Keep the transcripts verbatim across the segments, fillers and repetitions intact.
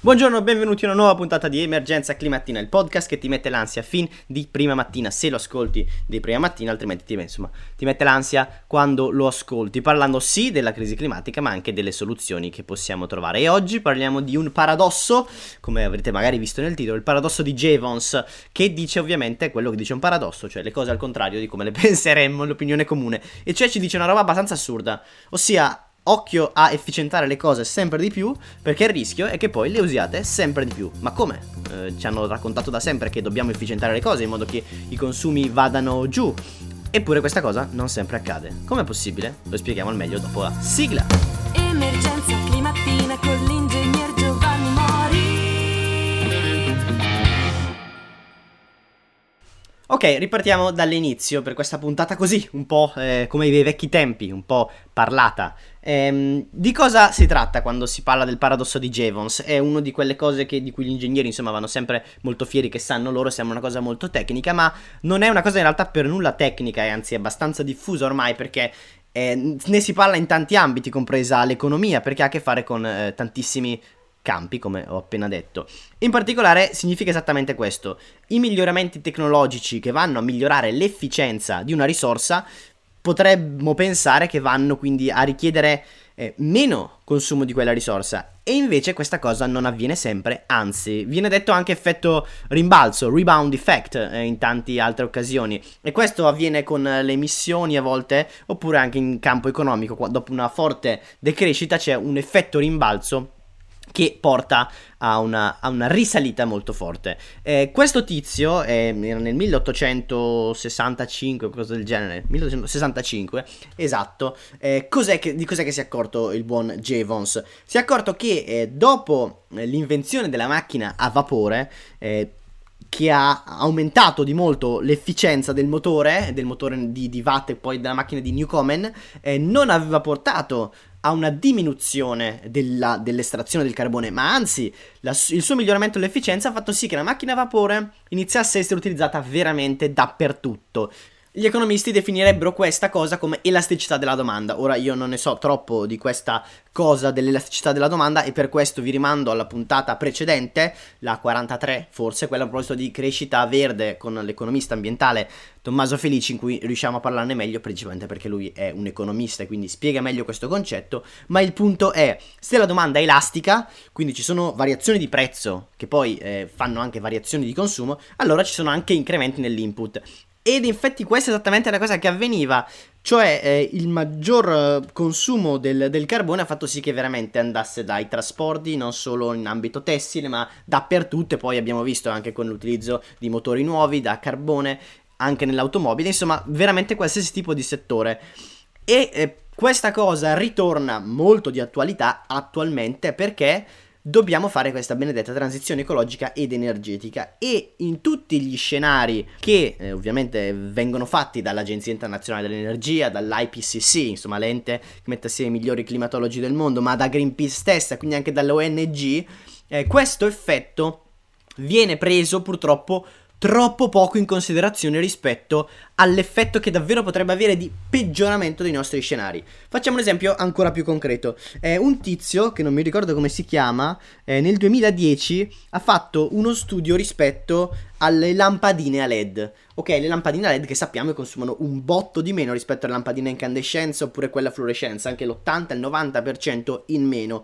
Buongiorno, benvenuti a una nuova puntata di Emergenza Climattina, il podcast che ti mette l'ansia fin di prima mattina, se lo ascolti di prima mattina, altrimenti ti, insomma, ti mette l'ansia quando lo ascolti, parlando sì della crisi climatica, ma anche delle soluzioni che possiamo trovare. E oggi parliamo di un paradosso, come avrete magari visto nel titolo, il paradosso di Jevons, che dice ovviamente quello che dice un paradosso, cioè le cose al contrario di come le penseremmo, l'opinione comune, e cioè ci dice una roba abbastanza assurda, ossia occhio a efficientare le cose sempre di più, perché il rischio è che poi le usiate sempre di più. Ma come? Eh, ci hanno raccontato da sempre che dobbiamo efficientare le cose in modo che i consumi vadano giù. Eppure questa cosa non sempre accade. Com'è possibile? Lo spieghiamo al meglio dopo la sigla. Emergenza climattina con l'ingegner Giovanni Mori. Ok, ripartiamo dall'inizio per questa puntata così, un po' eh, come i vecchi tempi, un po' parlata. Ehm, di cosa si tratta quando si parla del paradosso di Jevons? È una di quelle cose che, di cui gli ingegneri insomma vanno sempre molto fieri che sanno loro, sembra una cosa molto tecnica, ma non è una cosa in realtà per nulla tecnica, e anzi è abbastanza diffusa ormai perché eh, ne si parla in tanti ambiti, compresa l'economia, perché ha a che fare con eh, tantissimi campi, come ho appena detto. In particolare significa esattamente questo: i miglioramenti tecnologici che vanno a migliorare l'efficienza di una risorsa potremmo pensare che vanno quindi a richiedere eh, meno consumo di quella risorsa, e invece questa cosa non avviene sempre, anzi viene detto anche effetto rimbalzo, rebound effect eh, in tante altre occasioni, e questo avviene con le emissioni a volte, oppure anche in campo economico, qua, dopo una forte decrescita c'è un effetto rimbalzo che porta a una, a una risalita molto forte. Eh, questo tizio eh, nel milleottocentosessantacinque, cosa del genere, milleottocentosessantacinque, esatto, eh, cos'è che, di cos'è che si è accorto il buon Jevons? Si è accorto che eh, dopo eh, l'invenzione della macchina a vapore, eh, che ha aumentato di molto l'efficienza del motore, del motore di, di Watt e poi della macchina di Newcomen, eh, non aveva portato a una diminuzione della, dell'estrazione del carbone, ma anzi la, il suo miglioramento dell'efficienza ha fatto sì che la macchina a vapore iniziasse a essere utilizzata veramente dappertutto. Gli economisti definirebbero questa cosa come elasticità della domanda. Ora io non ne so troppo di questa cosa dell'elasticità della domanda, e per questo vi rimando alla puntata precedente, la quarantatré forse, quella a proposito di crescita verde con l'economista ambientale Tommaso Felici, in cui riusciamo a parlarne meglio, principalmente perché lui è un economista e quindi spiega meglio questo concetto. Ma il punto è, se la domanda è elastica, quindi ci sono variazioni di prezzo che poi eh, fanno anche variazioni di consumo, allora ci sono anche incrementi nell'input. Ed infatti questa è esattamente la cosa che avveniva, cioè eh, il maggior eh, consumo del, del carbone ha fatto sì che veramente andasse dai trasporti, non solo in ambito tessile, ma dappertutto, e poi abbiamo visto anche con l'utilizzo di motori nuovi da carbone, anche nell'automobile, insomma veramente qualsiasi tipo di settore. E eh, questa cosa ritorna molto di attualità attualmente perché dobbiamo fare questa benedetta transizione ecologica ed energetica, e in tutti gli scenari che eh, ovviamente vengono fatti dall'Agenzia Internazionale dell'Energia, dall'I P C C, insomma l'ente che mette assieme i migliori climatologi del mondo, ma da Greenpeace stessa, quindi anche dall'O N G, eh, questo effetto viene preso purtroppo troppo poco in considerazione rispetto all'effetto che davvero potrebbe avere di peggioramento dei nostri scenari. Facciamo un esempio ancora più concreto. Eh, un tizio, che non mi ricordo come si chiama, eh, nel duemiladieci ha fatto uno studio rispetto alle lampadine a led. Ok, le lampadine a led che sappiamo che consumano un botto di meno rispetto alle lampadine a incandescenza oppure quella a fluorescenza, anche l'ottanta il novanta per cento in meno.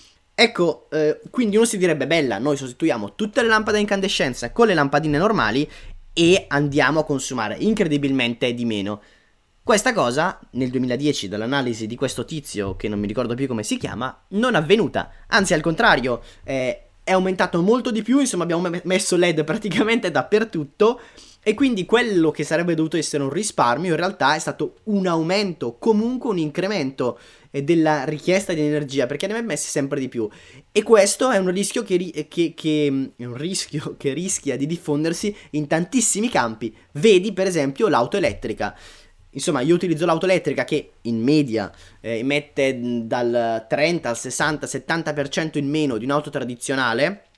Ecco, eh, quindi uno si direbbe, bella, noi sostituiamo tutte le lampade a incandescenza con le lampadine normali e andiamo a consumare incredibilmente di meno. Questa cosa, nel duemiladieci, dall'analisi di questo tizio, che non mi ricordo più come si chiama, non è avvenuta. Anzi, al contrario, eh, è aumentato molto di più, insomma abbiamo messo L E D praticamente dappertutto, e quindi quello che sarebbe dovuto essere un risparmio in realtà è stato un aumento, comunque un incremento della richiesta di energia, perché ne abbiamo messi sempre di più, e questo è un rischio che, ri- che, che, è un rischio che rischia di diffondersi in tantissimi campi. Vedi per esempio l'auto elettrica. Insomma, io utilizzo l'auto elettrica che in media eh, emette dal trenta al sessanta settanta per cento in meno di un'auto tradizionale,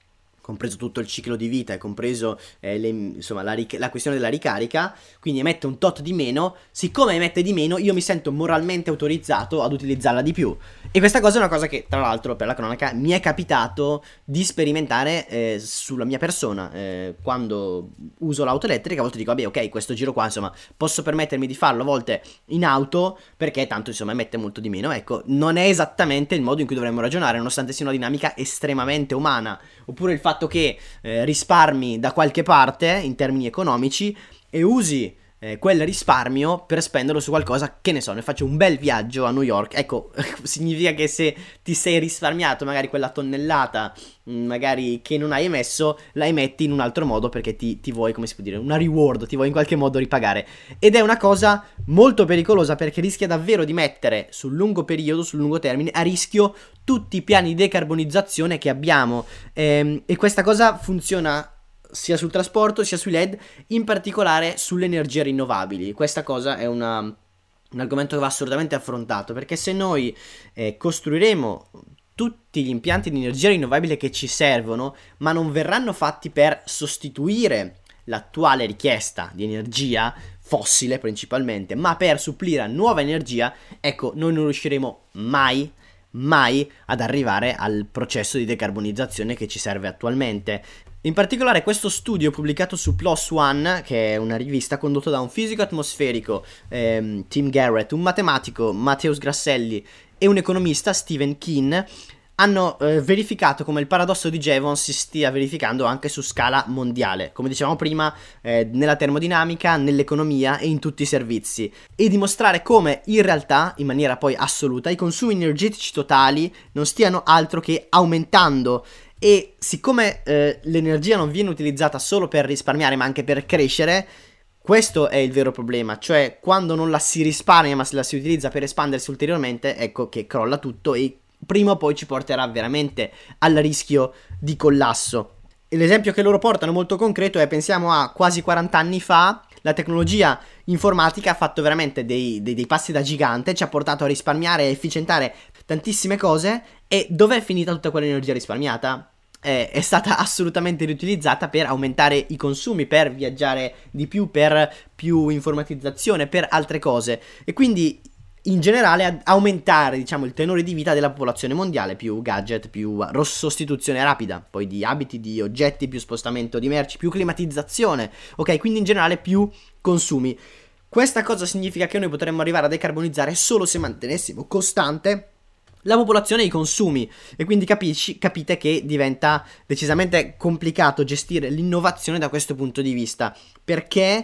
compreso tutto il ciclo di vita e compreso eh, le, insomma, la, ric- la questione della ricarica, quindi emette un tot di meno. Siccome emette di meno, io mi sento moralmente autorizzato ad utilizzarla di più. E questa cosa è una cosa che, tra l'altro, per la cronaca, mi è capitato di sperimentare eh, sulla mia persona. Eh, quando uso l'auto elettrica, a volte dico, vabbè, ok, questo giro qua, insomma, posso permettermi di farlo a volte in auto, perché tanto, insomma, emette molto di meno. Ecco, non è esattamente il modo in cui dovremmo ragionare, nonostante sia una dinamica estremamente umana. Oppure il fatto che eh, risparmi da qualche parte, in termini economici, e usi Eh, quel risparmio per spenderlo su qualcosa, che ne so, ne faccio un bel viaggio a New York. Ecco, significa che se ti sei risparmiato magari quella tonnellata mh, magari che non hai emesso, la emetti in un altro modo perché ti, ti vuoi, come si può dire, una reward, ti vuoi in qualche modo ripagare. Ed è una cosa molto pericolosa, perché rischia davvero di mettere sul lungo periodo, sul lungo termine, a rischio tutti i piani di decarbonizzazione che abbiamo. Ehm, e questa cosa funziona sia sul trasporto sia sui L E D, in particolare sulle energie rinnovabili. Questa cosa è una, un argomento che va assolutamente affrontato, perché se noi eh, costruiremo tutti gli impianti di energia rinnovabile che ci servono, ma non verranno fatti per sostituire l'attuale richiesta di energia fossile principalmente, ma per supplire a nuova energia, ecco, noi non riusciremo mai mai ad arrivare al processo di decarbonizzazione che ci serve attualmente. In particolare questo studio pubblicato su PLOS ONE, che è una rivista condotta da un fisico atmosferico, ehm, Tim Garrett, un matematico, Matteus Grasselli, e un economista, Stephen Keen, hanno eh, verificato come il paradosso di Jevons si stia verificando anche su scala mondiale, come dicevamo prima, eh, nella termodinamica, nell'economia e in tutti i servizi, e dimostrare come in realtà, in maniera poi assoluta, i consumi energetici totali non stiano altro che aumentando. E siccome eh, l'energia non viene utilizzata solo per risparmiare ma anche per crescere, questo è il vero problema, cioè quando non la si risparmia ma se la si utilizza per espandersi ulteriormente, ecco che crolla tutto e prima o poi ci porterà veramente al rischio di collasso. E l'esempio che loro portano molto concreto è, pensiamo a quasi quaranta anni fa, la tecnologia informatica ha fatto veramente dei, dei, dei passi da gigante, ci ha portato a risparmiare e efficientare tantissime cose. E dov'è finita tutta quell'energia risparmiata? Eh, è stata assolutamente riutilizzata per aumentare i consumi, per viaggiare di più, per più informatizzazione, per altre cose, e quindi in generale aumentare, diciamo, il tenore di vita della popolazione mondiale, più gadget, più sostituzione rapida poi di abiti, di oggetti, più spostamento di merci, più climatizzazione, ok? Quindi in generale più consumi. Questa cosa significa che noi potremmo arrivare a decarbonizzare solo se mantenessimo costante la popolazione e i consumi, e quindi capisci, capite che diventa decisamente complicato gestire l'innovazione da questo punto di vista, perché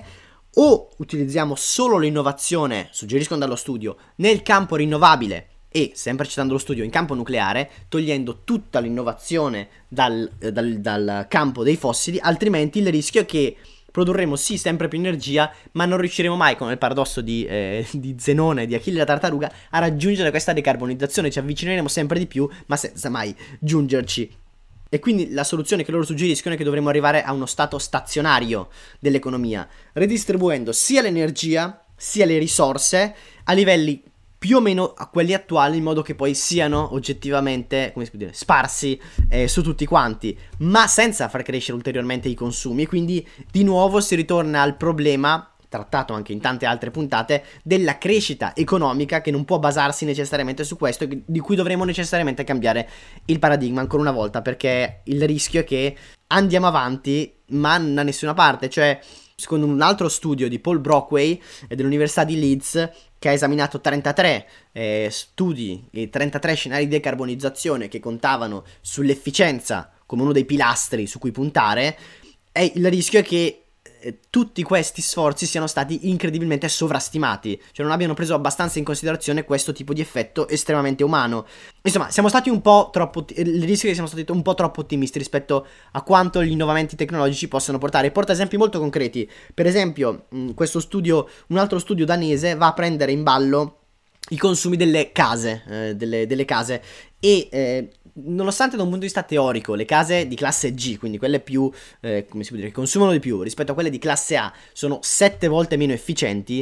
o utilizziamo solo l'innovazione, suggeriscono dallo studio, nel campo rinnovabile e, sempre citando lo studio, in campo nucleare, togliendo tutta l'innovazione dal, dal, dal campo dei fossili, altrimenti il rischio è che produrremo sì sempre più energia, ma non riusciremo mai, come il paradosso di, eh, di Zenone, di Achille la tartaruga, a raggiungere questa decarbonizzazione. Ci avvicineremo sempre di più, ma senza mai giungerci. E quindi la soluzione che loro suggeriscono è che dovremmo arrivare a uno stato stazionario dell'economia, redistribuendo sia l'energia sia le risorse a livelli più o meno a quelli attuali, in modo che poi siano oggettivamente, come si può dire, sparsi eh, su tutti quanti, ma senza far crescere ulteriormente i consumi. Quindi di nuovo si ritorna al problema, trattato anche in tante altre puntate, della crescita economica, che non può basarsi necessariamente su questo, di cui dovremo necessariamente cambiare il paradigma ancora una volta, perché il rischio è che andiamo avanti ma da nessuna parte. Cioè, secondo un altro studio di Paul Brockway dell'Università di Leeds, che ha esaminato trentatré eh, studi e trentatré scenari di decarbonizzazione che contavano sull'efficienza come uno dei pilastri su cui puntare, e il rischio è che eh, tutti questi sforzi siano stati incredibilmente sovrastimati, cioè non abbiano preso abbastanza in considerazione questo tipo di effetto estremamente umano. Insomma, siamo stati un po' troppo, il rischio è che siamo stati un po' troppo ottimisti rispetto a quanto gli innovamenti tecnologici possono portare. Porta esempi molto concreti. Per esempio, mh, questo studio, un altro studio danese, va a prendere in ballo i consumi delle case, eh, delle, delle case, e eh, nonostante da un punto di vista teorico le case di classe G, quindi quelle più, eh, come si può dire, che consumano di più rispetto a quelle di classe A, sono sette volte meno efficienti,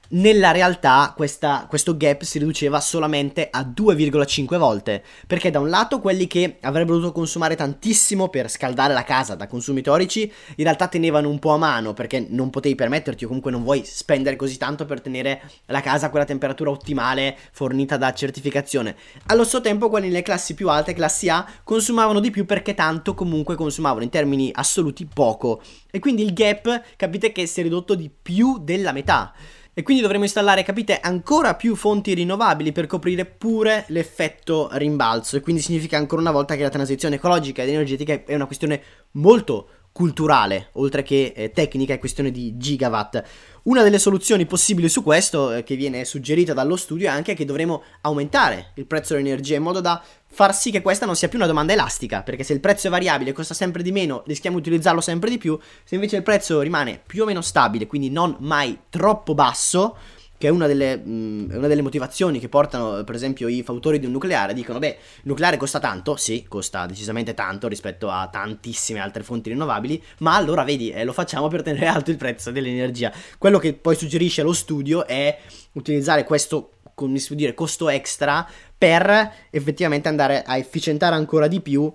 Nella realtà questa, questo gap si riduceva solamente a due virgola cinque volte, perché da un lato quelli che avrebbero dovuto consumare tantissimo per scaldare la casa da consumi teorici in realtà tenevano un po' a mano, perché non potevi permetterti o comunque non vuoi spendere così tanto per tenere la casa a quella temperatura ottimale fornita da certificazione. Allo stesso tempo quelli nelle classi più alte, classi A, consumavano di più perché tanto comunque consumavano in termini assoluti poco, e quindi il gap capite che si è ridotto di più della metà. E quindi dovremo installare, capite, ancora più fonti rinnovabili per coprire pure l'effetto rimbalzo. E quindi significa ancora una volta che la transizione ecologica ed energetica è una questione molto culturale, oltre che eh, tecnica, è questione di gigawatt. Una delle soluzioni possibili su questo, eh, che viene suggerita dallo studio, è anche che dovremo aumentare il prezzo dell'energia in modo da far sì che questa non sia più una domanda elastica, perché se il prezzo è variabile e costa sempre di meno, rischiamo di utilizzarlo sempre di più. Se invece il prezzo rimane più o meno stabile, quindi non mai troppo basso, che è una delle, mh, una delle motivazioni che portano, per esempio, i fautori di un nucleare, dicono, beh, il nucleare costa tanto, sì, costa decisamente tanto rispetto a tantissime altre fonti rinnovabili, ma allora vedi, eh, lo facciamo per tenere alto il prezzo dell'energia. Quello che poi suggerisce lo studio è utilizzare questo, come si può dire, costo extra per effettivamente andare a efficientare ancora di più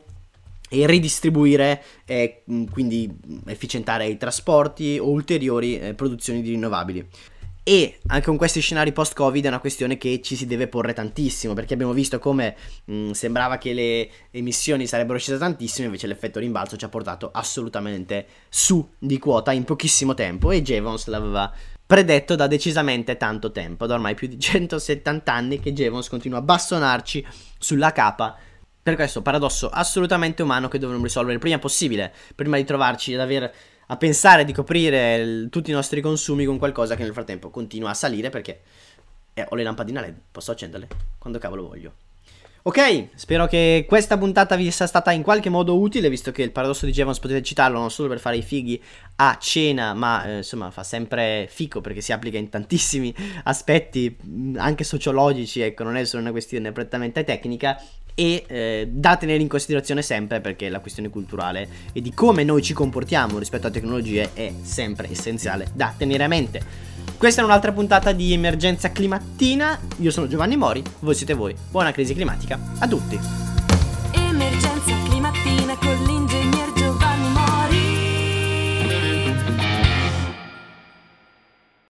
e ridistribuire, eh, quindi efficientare i trasporti o ulteriori eh, produzioni di rinnovabili. E anche con questi scenari post-Covid è una questione che ci si deve porre tantissimo, perché abbiamo visto come mh, sembrava che le emissioni sarebbero scese tantissimo, invece l'effetto rimbalzo ci ha portato assolutamente su di quota in pochissimo tempo, e Jevons l'aveva predetto da decisamente tanto tempo, da ormai più di centosettanta anni che Jevons continua a bastonarci sulla capa per questo paradosso assolutamente umano che dovremmo risolvere il prima possibile, prima di trovarci ad aver a pensare di coprire il, tutti i nostri consumi con qualcosa che nel frattempo continua a salire, perché eh, ho le lampadine a led, posso accenderle quando cavolo voglio. Ok, spero che questa puntata vi sia stata in qualche modo utile, visto che il paradosso di Jevons potete citarlo non solo per fare i fighi a cena, ma eh, insomma fa sempre fico perché si applica in tantissimi aspetti, anche sociologici, ecco, non è solo una questione prettamente tecnica. E eh, da tenere in considerazione sempre, perché la questione culturale e di come noi ci comportiamo rispetto a tecnologie è sempre essenziale da tenere a mente. Questa è un'altra puntata di Emergenza Climattina. Io sono Giovanni Mori, voi siete voi. Buona crisi climatica a tutti. Emergenza